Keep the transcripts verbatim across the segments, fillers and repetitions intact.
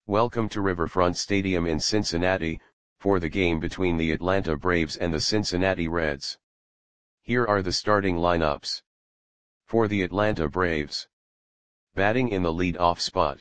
Welcome to Riverfront Stadium in Cincinnati, for the game between the Atlanta Braves and the Cincinnati Reds. Here are the starting lineups. For the Atlanta Braves. Batting in the lead-off spot.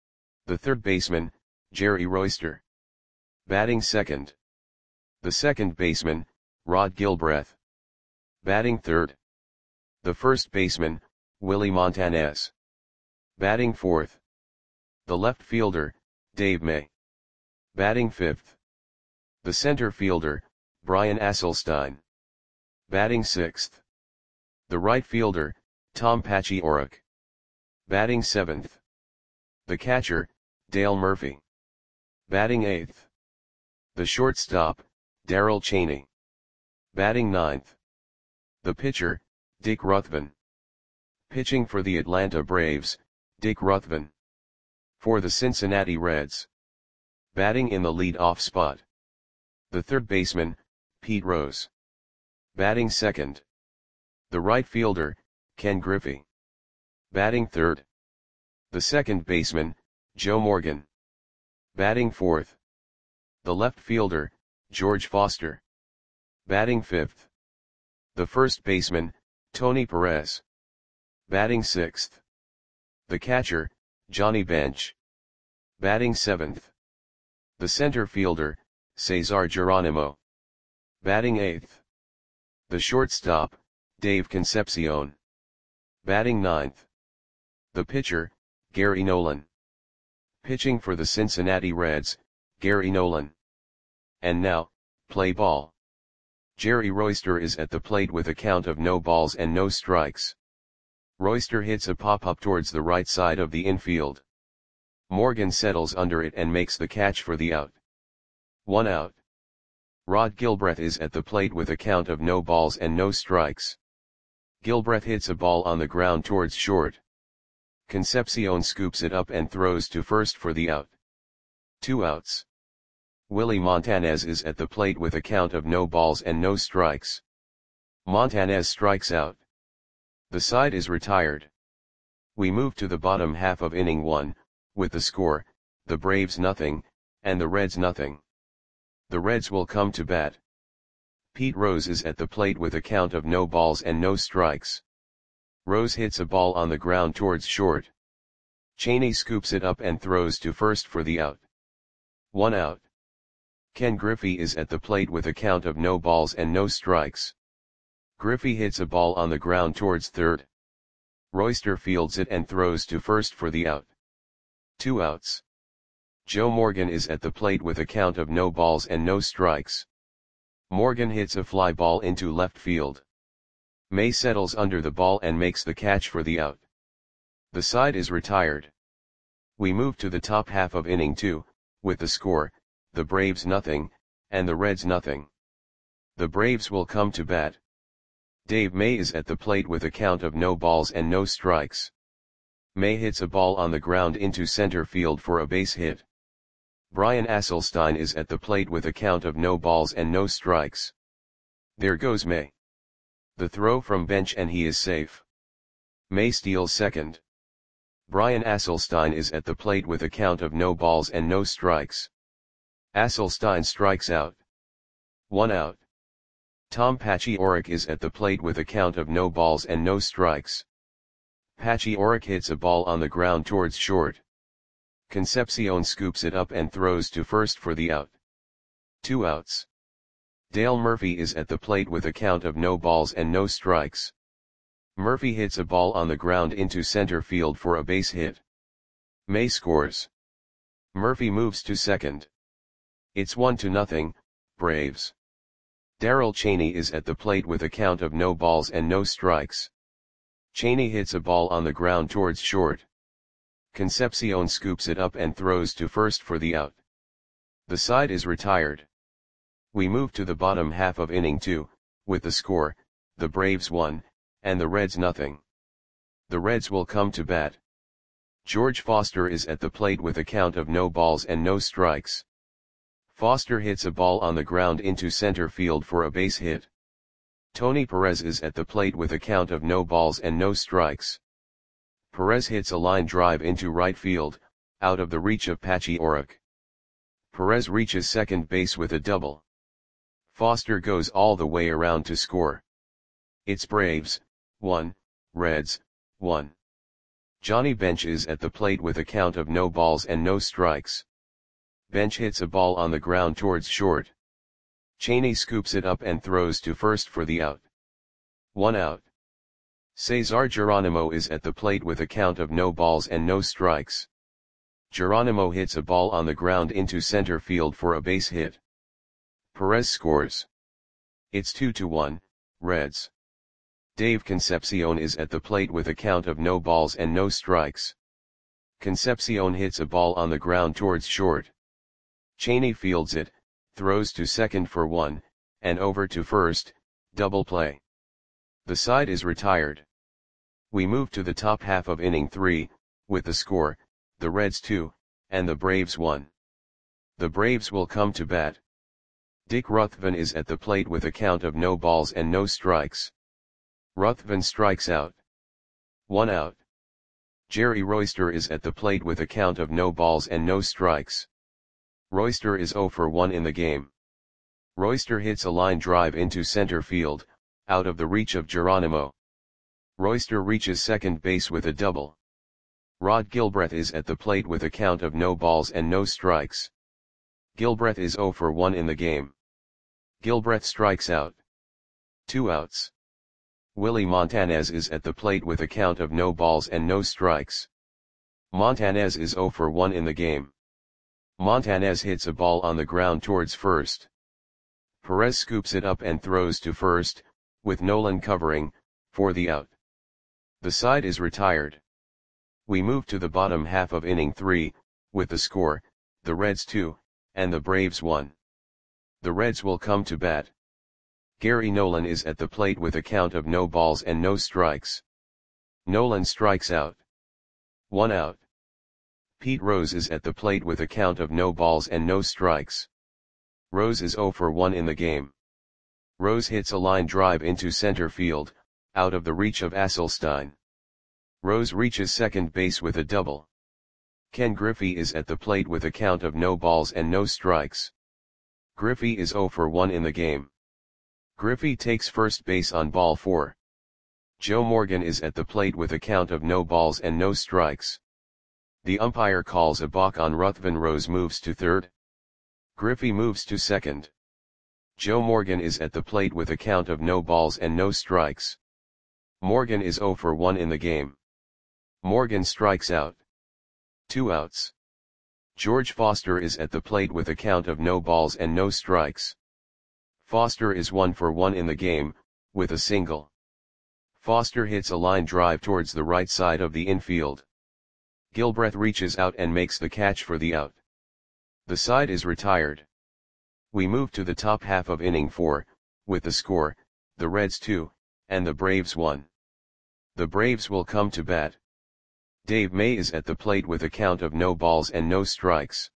The third baseman, Jerry Royster. Batting second. The second baseman, Rod Gilbreth. Batting third. The first baseman, Willie Montanez. Batting fourth. The left fielder, Dave May. Batting fifth. The center fielder, Brian Asselstein. Batting sixth. The right fielder, Tom Paciorek. Batting seventh. The catcher, Dale Murphy. Batting eighth. The shortstop, Darrell Chaney. Batting ninth. The pitcher, Dick Ruthven. Pitching for the Atlanta Braves, Dick Ruthven. For the Cincinnati Reds. Batting in the lead-off spot. The third baseman, Pete Rose. Batting second. The right fielder, Ken Griffey. Batting third. The second baseman, Joe Morgan. Batting fourth. The left fielder, George Foster. Batting fifth. The first baseman, Tony Perez. Batting sixth. The catcher, Johnny Bench. Batting seventh. The center fielder, Cesar Geronimo. Batting eighth. The shortstop, Dave Concepcion. Batting ninth. The pitcher, Gary Nolan. Pitching for the Cincinnati Reds, Gary Nolan. And now, play ball. Jerry Royster is at the plate with a count of no balls and no strikes. Royster hits a pop-up towards the right side of the infield. Morgan settles under it and makes the catch for the out. One out. Rod Gilbreth is at the plate with a count of no balls and no strikes. Gilbreth hits a ball on the ground towards short. Concepcion scoops it up and throws to first for the out. Two outs. Willie Montanez is at the plate with a count of no balls and no strikes. Montanez strikes out. The side is retired. We move to the bottom half of inning one, with the score, the Braves nothing, and the Reds nothing. The Reds will come to bat. Pete Rose is at the plate with a count of no balls and no strikes. Rose hits a ball on the ground towards short. Chaney scoops it up and throws to first for the out. One out. Ken Griffey is at the plate with a count of no balls and no strikes. Griffey hits a ball on the ground towards third. Royster fields it and throws to first for the out. Two outs. Joe Morgan is at the plate with a count of no balls and no strikes. Morgan hits a fly ball into left field. May settles under the ball and makes the catch for the out. The side is retired. We move to the top half of inning two, with the score, the Braves nothing, and the Reds nothing. The Braves will come to bat. Dave May is at the plate with a count of no balls and no strikes. May hits a ball on the ground into center field for a base hit. Brian Asselstein is at the plate with a count of no balls and no strikes. There goes May. The throw from bench and he is safe. May steals second. Brian Asselstein is at the plate with a count of no balls and no strikes. Asselstein strikes out. One out. Tom Paciorek is at the plate with a count of no balls and no strikes. Paciorek hits a ball on the ground towards short. Concepcion scoops it up and throws to first for the out. Two outs. Dale Murphy is at the plate with a count of no balls and no strikes. Murphy hits a ball on the ground into center field for a base hit. May scores. Murphy moves to second. It's one to nothing, Braves. Darrell Chaney is at the plate with a count of no balls and no strikes. Chaney hits a ball on the ground towards short. Concepcion scoops it up and throws to first for the out. The side is retired. We move to the bottom half of inning two, with the score, the Braves one, and the Reds nothing. The Reds will come to bat. George Foster is at the plate with a count of no balls and no strikes. Foster hits a ball on the ground into center field for a base hit. Tony Perez is at the plate with a count of no balls and no strikes. Perez hits a line drive into right field, out of the reach of Patchy Oric. Perez reaches second base with a double. Foster goes all the way around to score. It's Braves, one, Reds, one. Johnny Bench is at the plate with a count of no balls and no strikes. Bench hits a ball on the ground towards short. Cheney scoops it up and throws to first for the out. One out. Cesar Geronimo is at the plate with a count of no balls and no strikes. Geronimo hits a ball on the ground into center field for a base hit. Perez scores. It's two to one, Reds. Dave Concepcion is at the plate with a count of no balls and no strikes. Concepcion hits a ball on the ground towards short. Cheney fields it, throws to second for one, and over to first, double play. The side is retired. We move to the top half of inning three, with the score, the Reds two, and the Braves one. The Braves will come to bat. Dick Ruthven is at the plate with a count of no balls and no strikes. Ruthven strikes out. One out. Jerry Royster is at the plate with a count of no balls and no strikes. Royster is zero for one in the game. Royster hits a line drive into center field, out of the reach of Geronimo. Royster reaches second base with a double. Rod Gilbreth is at the plate with a count of no balls and no strikes. Gilbreth is zero for one in the game. Gilbreth strikes out. Two outs. Willie Montanez is at the plate with a count of no balls and no strikes. Montanez is zero for one in the game. Montanez hits a ball on the ground towards first. Perez scoops it up and throws to first, with Nolan covering, for the out. The side is retired. We move to the bottom half of inning three, with the score, the Reds two, and the Braves one. The Reds will come to bat. Gary Nolan is at the plate with a count of no balls and no strikes. Nolan strikes out. One out. Pete Rose is at the plate with a count of no balls and no strikes. Rose is zero for one in the game. Rose hits a line drive into center field, out of the reach of Asselstein. Rose reaches second base with a double. Ken Griffey is at the plate with a count of no balls and no strikes. Griffey is zero for one in the game. Griffey takes first base on ball four. Joe Morgan is at the plate with a count of no balls and no strikes. The umpire calls a balk on Ruthven. Rose moves to third. Griffey moves to second. Joe Morgan is at the plate with a count of no balls and no strikes. Morgan is zero for one in the game. Morgan strikes out. Two outs. George Foster is at the plate with a count of no balls and no strikes. Foster is one for one in the game, with a single. Foster hits a line drive towards the right side of the infield. Gilbreth reaches out and makes the catch for the out. The side is retired. We move to the top half of inning four, with the score, the Reds two, and the Braves one. The Braves will come to bat. Dave May is at the plate with a count of no balls and no strikes.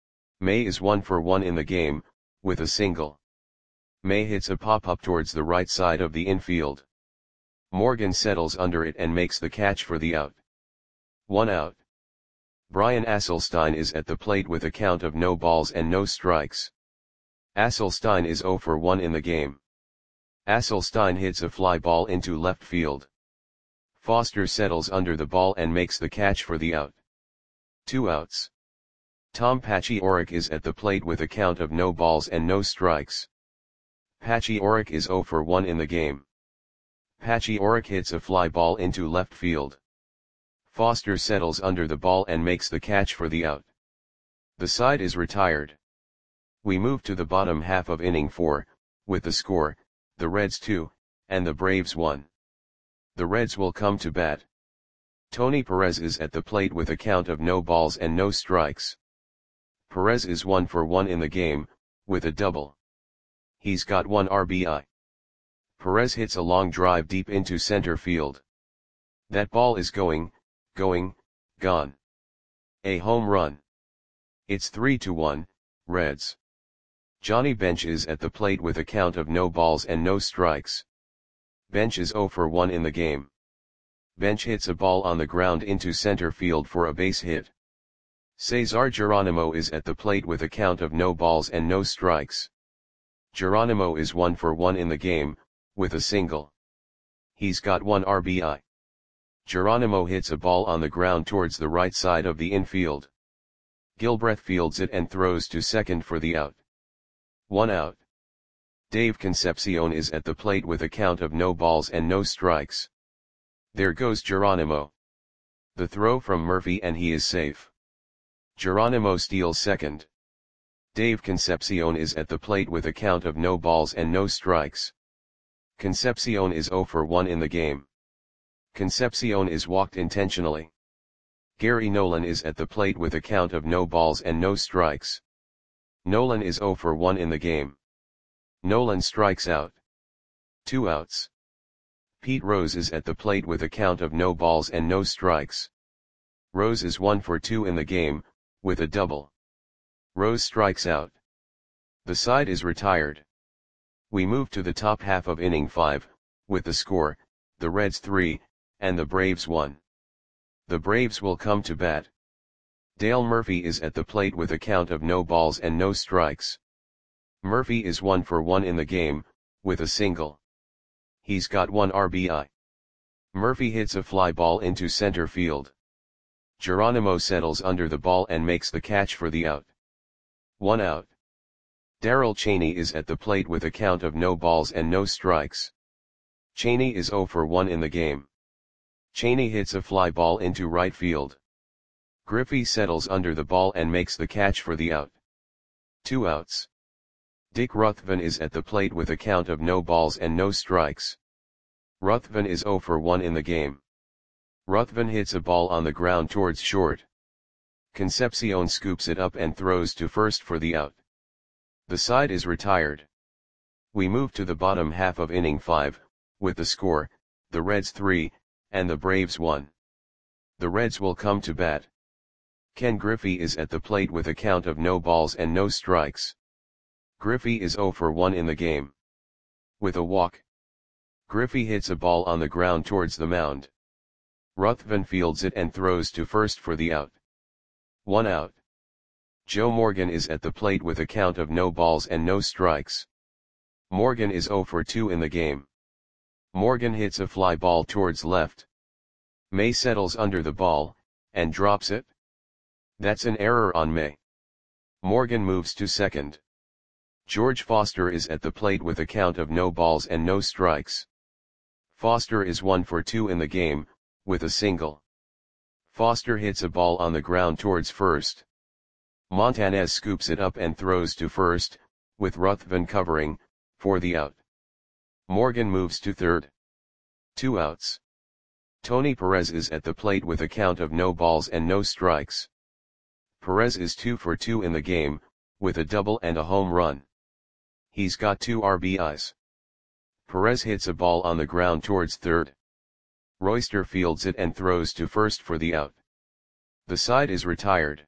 May is one for one in the game, with a single. May hits a pop-up towards the right side of the infield. Morgan settles under it and makes the catch for the out. One out. Brian Asselstein is at the plate with a count of no balls and no strikes. Asselstein is zero for one in the game. Asselstein hits a fly ball into left field. Foster settles under the ball and makes the catch for the out. Two outs. Tom Patchy Oric is at the plate with a count of no balls and no strikes. Patchy Oric is zero for one in the game. Patchy Oric hits a fly ball into left field. Foster settles under the ball and makes the catch for the out. The side is retired. We move to the bottom half of inning four, with the score, the Reds two, and the Braves one. The Reds will come to bat. Tony Perez is at the plate with a count of no balls and no strikes. Perez is one for one in the game, with a double. He's got one R B I. Perez hits a long drive deep into center field. That ball is going, going, gone. A home run. It's three to one, Reds. Johnny Bench is at the plate with a count of no balls and no strikes. Bench is zero for one in the game. Bench hits a ball on the ground into center field for a base hit. Cesar Geronimo is at the plate with a count of no balls and no strikes. Geronimo is one for one in the game, with a single. He's got one R B I. Geronimo hits a ball on the ground towards the right side of the infield. Gilbreth fields it and throws to second for the out. One out. Dave Concepcion is at the plate with a count of no balls and no strikes. There goes Geronimo. The throw from Murphy and he is safe. Geronimo steals second. Dave Concepcion is at the plate with a count of no balls and no strikes. Concepcion is zero for one in the game. Concepcion is walked intentionally. Gary Nolan is at the plate with a count of no balls and no strikes. Nolan is zero for one in the game. Nolan strikes out. Two outs. Pete Rose is at the plate with a count of no balls and no strikes. Rose is one for two in the game, with a double. Rose strikes out. The side is retired. We move to the top half of inning five, with the score, the Reds three, and the Braves one. The Braves will come to bat. Dale Murphy is at the plate with a count of no balls and no strikes. Murphy is one for one in the game, with a single. He's got one R B I. Murphy hits a fly ball into center field. Geronimo settles under the ball and makes the catch for the out. One out. Darrell Chaney is at the plate with a count of no balls and no strikes. Chaney is zero for one in the game. Chaney hits a fly ball into right field. Griffey settles under the ball and makes the catch for the out. Two outs. Dick Ruthven is at the plate with a count of no balls and no strikes. Ruthven is zero for one in the game. Ruthven hits a ball on the ground towards short. Concepcion scoops it up and throws to first for the out. The side is retired. We move to the bottom half of inning five, with the score, the Reds three, and the Braves one. The Reds will come to bat. Ken Griffey is at the plate with a count of no balls and no strikes. Griffey is zero for one in the game. With a walk. Griffey hits a ball on the ground towards the mound. Ruthven fields it and throws to first for the out. One out. Joe Morgan is at the plate with a count of no balls and no strikes. Morgan is zero for two in the game. Morgan hits a fly ball towards left. May settles under the ball, and drops it. That's an error on May. Morgan moves to second. George Foster is at the plate with a count of no balls and no strikes. Foster is one for two in the game, with a single. Foster hits a ball on the ground towards first. Montanez scoops it up and throws to first, with Ruthven covering, for the out. Morgan moves to third. Two outs. Tony Perez is at the plate with a count of no balls and no strikes. Perez is two for two in the game, with a double and a home run. He's got two R B Is. Perez hits a ball on the ground towards third. Royster fields it and throws to first for the out. The side is retired.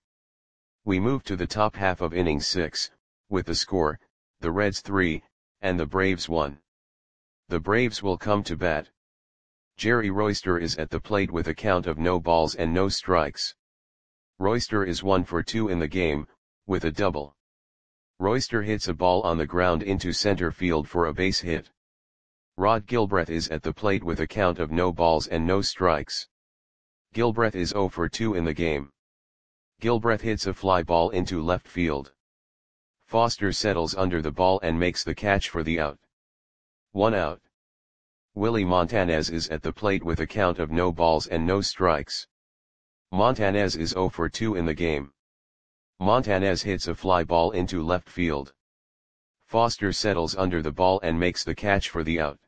We move to the top half of inning six, with the score, the Reds three, and the Braves one. The Braves will come to bat. Jerry Royster is at the plate with a count of no balls and no strikes. Royster is one for two in the game, with a double. Royster hits a ball on the ground into center field for a base hit. Rod Gilbreth is at the plate with a count of no balls and no strikes. Gilbreth is zero for two in the game. Gilbreth hits a fly ball into left field. Foster settles under the ball and makes the catch for the out. One out. Willie Montanez is at the plate with a count of no balls and no strikes. Montanez is zero for two in the game. Montanez hits a fly ball into left field. Foster settles under the ball and makes the catch for the out.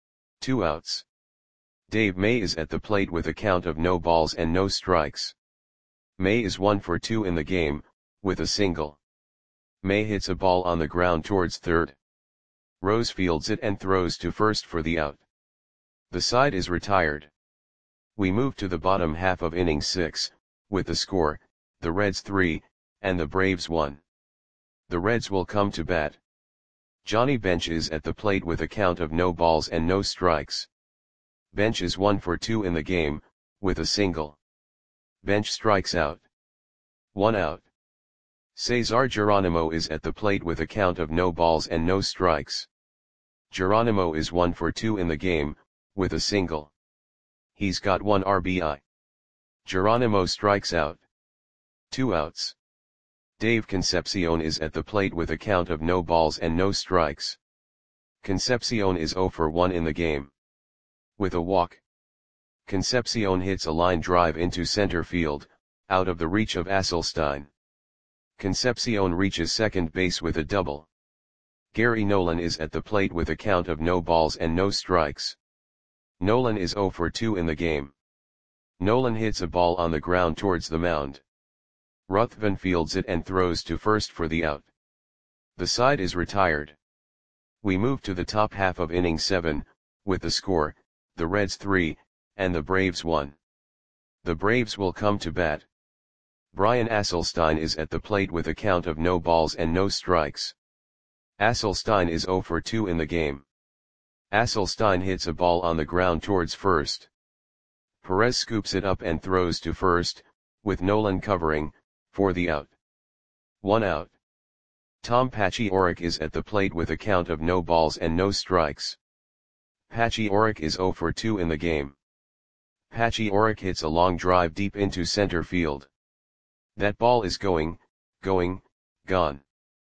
Two outs. Dave May is at the plate with a count of no balls and no strikes. May is one for two in the game, with a single. May hits a ball on the ground towards third. Rose fields it and throws to first for the out. The side is retired. We move to the bottom half of inning six, with the score, the Reds three, and the Braves one. The Reds will come to bat. Johnny Bench is at the plate with a count of no balls and no strikes. Bench is one for two in the game, with a single. Bench strikes out. One out. Cesar Geronimo is at the plate with a count of no balls and no strikes. Geronimo is one for two in the game, with a single. He's got one R B I. Geronimo strikes out. Two outs. Dave Concepcion is at the plate with a count of no balls and no strikes. Concepcion is zero for one in the game. With a walk. Concepcion hits a line drive into center field, out of the reach of Asselstein. Concepcion reaches second base with a double. Gary Nolan is at the plate with a count of no balls and no strikes. Nolan is zero for two in the game. Nolan hits a ball on the ground towards the mound. Ruthven fields it and throws to first for the out. The side is retired. We move to the top half of inning seven, with the score, the Reds three, and the Braves one. The Braves will come to bat. Brian Asselstein is at the plate with a count of no balls and no strikes. Asselstein is zero for two in the game. Asselstein hits a ball on the ground towards first. Perez scoops it up and throws to first, with Nolan covering, for the out. One out. Tom Paciorek is at the plate with a count of no balls and no strikes. Paciorek is zero for two in the game. Paciorek hits a long drive deep into center field. That ball is going, going, gone.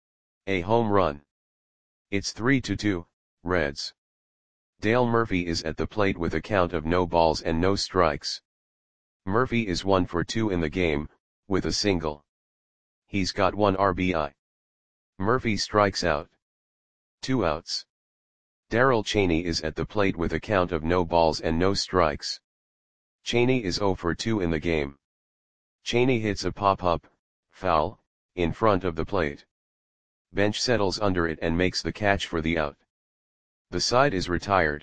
A home run. It's three to two, Reds. Dale Murphy is at the plate with a count of no balls and no strikes. Murphy is one for two in the game, with a single. He's got one R B I. Murphy strikes out. Two outs. Darrell Chaney is at the plate with a count of no balls and no strikes. Chaney is zero for two in the game. Chaney hits a pop-up, foul, in front of the plate. Bench settles under it and makes the catch for the out. The side is retired.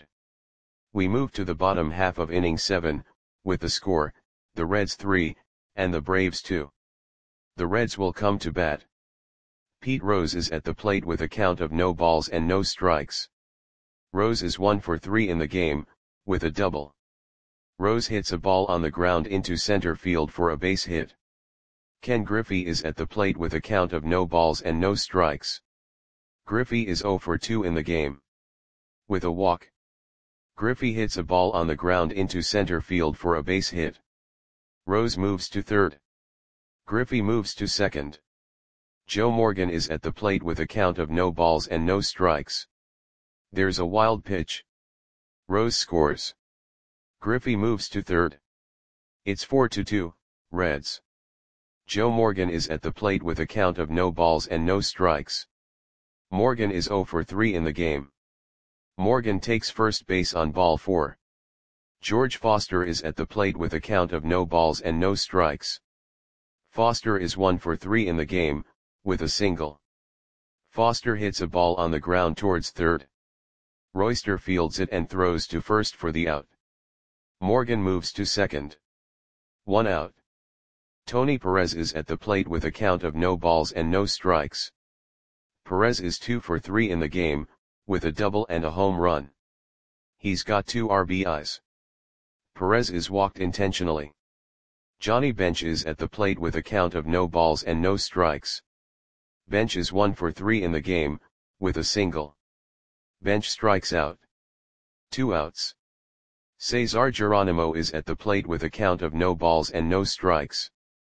We move to the bottom half of inning seven, with the score, the Reds three, and the Braves two. The Reds will come to bat. Pete Rose is at the plate with a count of no balls and no strikes. Rose is one for three in the game, with a double. Rose hits a ball on the ground into center field for a base hit. Ken Griffey is at the plate with a count of no balls and no strikes. Griffey is zero for two in the game. With a walk. Griffey hits a ball on the ground into center field for a base hit. Rose moves to third. Griffey moves to second. Joe Morgan is at the plate with a count of no balls and no strikes. There's a wild pitch. Rose scores. Griffey moves to third. It's four to two, Reds. Joe Morgan is at the plate with a count of no balls and no strikes. Morgan is zero for three in the game. Morgan takes first base on ball four. George Foster is at the plate with a count of no balls and no strikes. Foster is one for three in the game, with a single. Foster hits a ball on the ground towards third. Royster fields it and throws to first for the out. Morgan moves to second. One out. Tony Perez is at the plate with a count of no balls and no strikes. Perez is two for three in the game, with a double and a home run. He's got two R B Is. Perez is walked intentionally. Johnny Bench is at the plate with a count of no balls and no strikes. Bench is one for three in the game, with a single. Bench strikes out. Two outs. Cesar Geronimo is at the plate with a count of no balls and no strikes.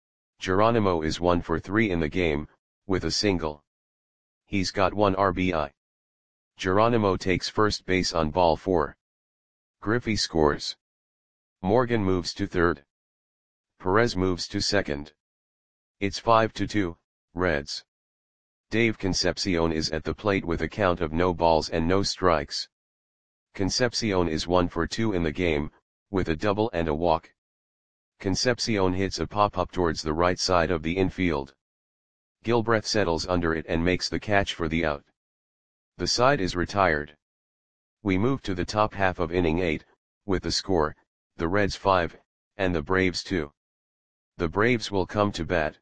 Geronimo is one for three in the game, with a single. He's got one R B I. Geronimo takes first base on ball four. Griffey scores. Morgan moves to third. Perez moves to second. It's five to two, Reds. Dave Concepcion is at the plate with a count of no balls and no strikes. Concepcion is one for two in the game, with a double and a walk. Concepcion hits a pop-up towards the right side of the infield. Gilbreth settles under it and makes the catch for the out. The side is retired. We move to the top half of inning eight, with the score, the Reds five, and the Braves two. The Braves will come to bat.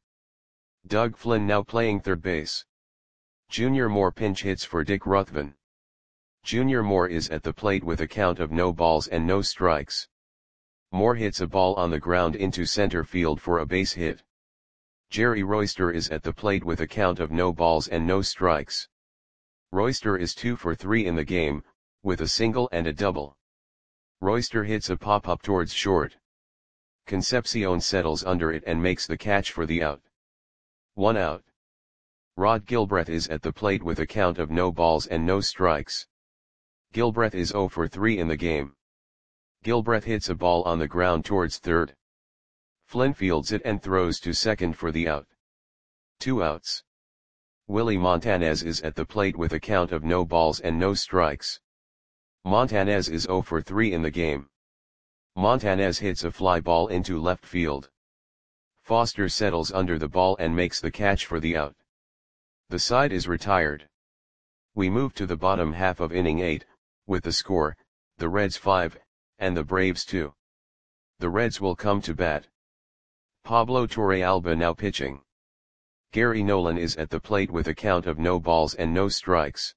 Doug Flynn now playing third base. Junior Moore pinch hits for Dick Ruthven. Junior Moore is at the plate with a count of no balls and no strikes. Moore hits a ball on the ground into center field for a base hit. Jerry Royster is at the plate with a count of no balls and no strikes. Royster is two for three in the game, with a single and a double. Royster hits a pop-up towards short. Concepcion settles under it and makes the catch for the out. One out. Rod Gilbreth is at the plate with a count of no balls and no strikes. Gilbreth is zero for three in the game. Gilbreth hits a ball on the ground towards third. Flynn fields it and throws to second for the out. Two outs. Willie Montanez is at the plate with a count of no balls and no strikes. Montanez is zero for three in the game. Montanez hits a fly ball into left field. Foster settles under the ball and makes the catch for the out. The side is retired. We move to the bottom half of inning eight, with the score, the Reds five, and the Braves two. The Reds will come to bat. Pablo Torrealba now pitching. Gary Nolan is at the plate with a count of no balls and no strikes.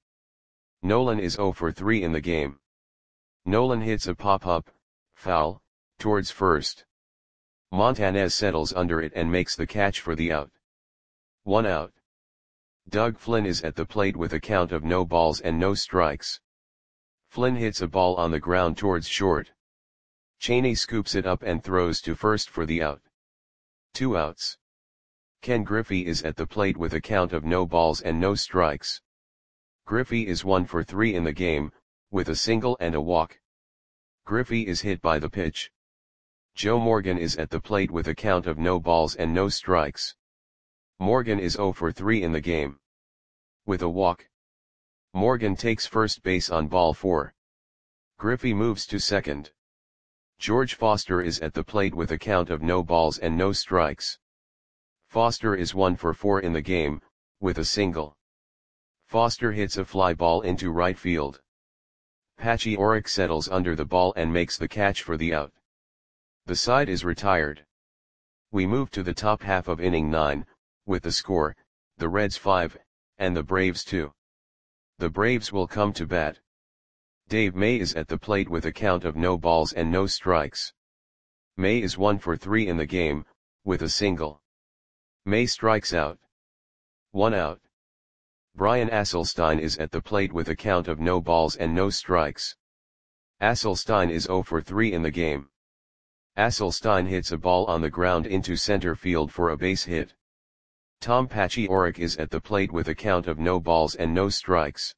Nolan is zero for three in the game. Nolan hits a pop-up, foul, towards first. Montanez settles under it and makes the catch for the out. One out. Doug Flynn is at the plate with a count of no balls and no strikes. Flynn hits a ball on the ground towards short. Cheney scoops it up and throws to first for the out. Two outs. Ken Griffey is at the plate with a count of no balls and no strikes. Griffey is one for three in the game, with a single and a walk. Griffey is hit by the pitch. Joe Morgan is at the plate with a count of no balls and no strikes. Morgan is zero for three in the game. With a walk. Morgan takes first base on ball four. Griffey moves to second. George Foster is at the plate with a count of no balls and no strikes. Foster is one for four in the game, with a single. Foster hits a fly ball into right field. Patchy Oric settles under the ball and makes the catch for the out. The side is retired. We move to the top half of inning nine, with the score, the Reds five, and the Braves two. The Braves will come to bat. Dave May is at the plate with a count of no balls and no strikes. May is one for three in the game, with a single. May strikes out. One out. Brian Asselstein is at the plate with a count of no balls and no strikes. Asselstein is zero for three in the game. Asselstein hits a ball on the ground into center field for a base hit. Tom Patchy Oric is at the plate with a count of no balls and no strikes.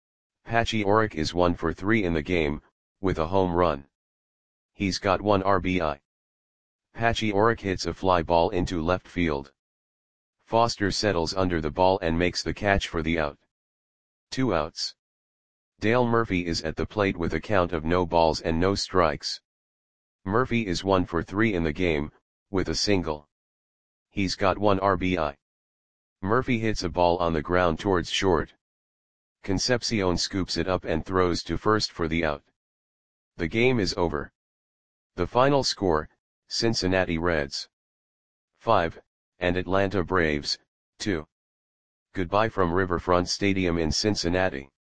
Patchy Oric is one for three in the game, with a home run. He's got one R B I. Patchy Oric hits a fly ball into left field. Foster settles under the ball and makes the catch for the out. Two outs. Dale Murphy is at the plate with a count of no balls and no strikes. Murphy is one for three in the game, with a single. He's got one R B I. Murphy hits a ball on the ground towards short. Concepcion scoops it up and throws to first for the out. The game is over. The final score, Cincinnati Reds five, and Atlanta Braves two. Goodbye from Riverfront Stadium in Cincinnati.